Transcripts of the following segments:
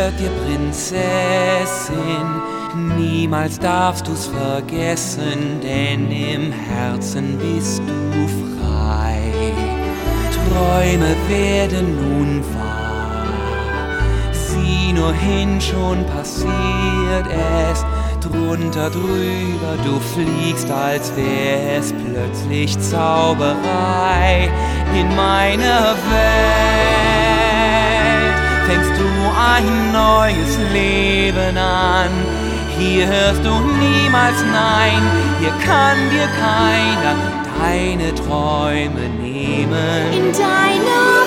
schwört dir, Prinzessin, niemals darfst du's vergessen, denn im Herzen bist du frei. Träume werden nun wahr, sieh nur hin, schon passiert es. Drunter, drüber, du fliegst, als wär's plötzlich Zauberei. In meiner Welt fängst du ein neues Leben an. Hier hörst du niemals Nein, hier kann dir keiner deine Träume nehmen. In deiner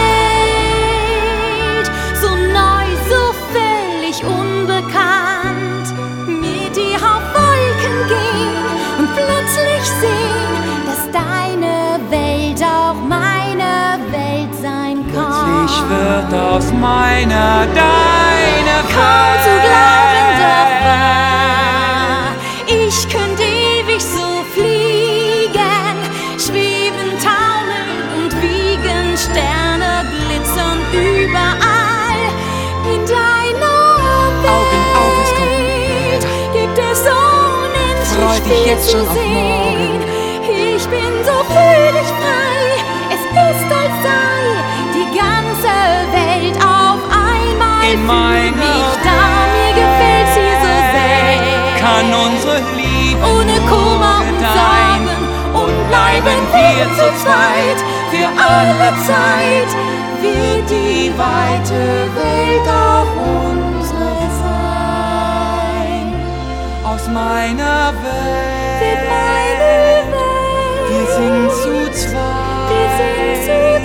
Welt, so neu, so völlig unbekannt, mit dir auf Wolken gehen und plötzlich sehen, dass deine Welt auch meine Welt sein kann. Plötzlich wird aus meiner deine Kaum zu glauben, doch Welt. wahr, ich könnte ewig so fliegen, schweben, taumeln und wiegen, Sterne glitzern überall. In deiner Auge in Auge, es kommt Welt gibt es unendlich Freu dich viel jetzt zu schon auf sehen. morgen. Ich bin so völlig frei, es ist, als sei die ganze Welt auf einmal In für meiner mich da. Mir gefällt's hier so sehr. Kann unsere Liebe Ohne Kummer und gedeihen Sorgen und bleiben wir zu zweit für alle Zeit. Wird die weite Welt auch unsere sein. Aus meiner Welt, Wird meine Welt, wir sind zu wir sind zweit.